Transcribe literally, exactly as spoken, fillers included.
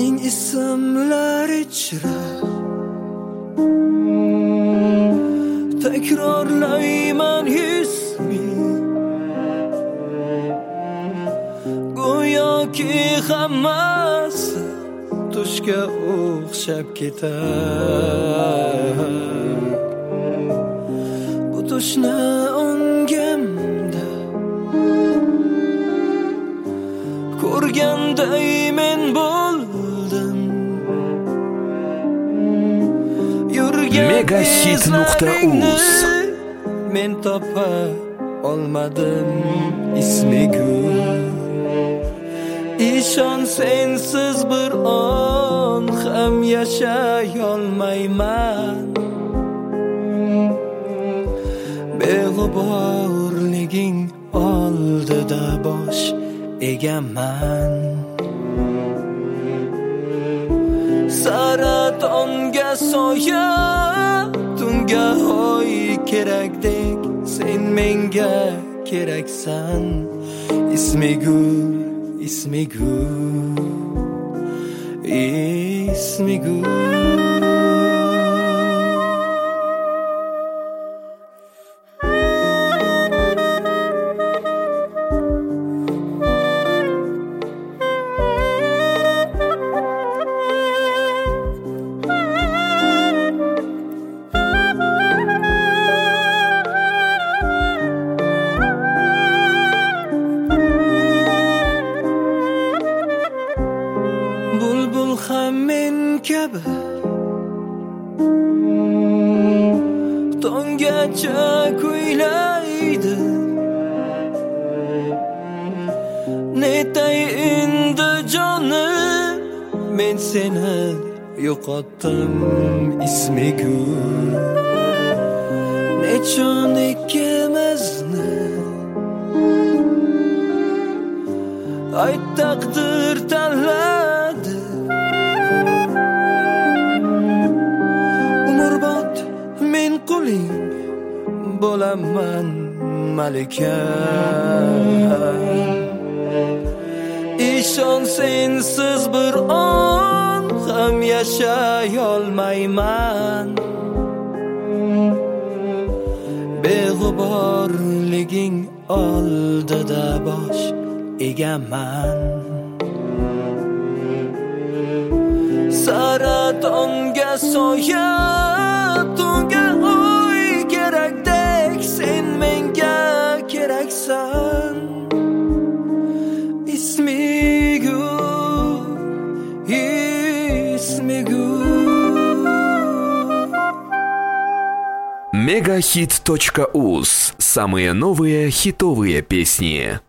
ming ismlar ichra takrorlayman ismi, go'yoki hammasi tushga o'xshab ketar. Bu tushni ongamda ko'rganday men bo'ldim. Megahit nuqta uz men topa olmadim ismigul. Ishon, sensiz bir on ham yashay olmayman. Beg'uborliging oldida bosh egaman. Saratonga soya, tunga oy kerakdek, sen menga keraksan. Ismigul, ismigul, ismigul. Bulbul ham men kabi tonggacha kuylaydi. Netay endi jonim, men seni yo'qotdim ismigul. Nechun ikkimizni ay taqdir tanladi. Umrbod men quling bo'laman malika. Ishon, sensiz bir on ham yashay olmayman. Beg'uborliging oldida bosh egaman. Saratonga soya, tunga oy kerakdek, sen menga keraksan. Ismigul, ismigul. Megahit точка уз. Самые новые хитовые песни.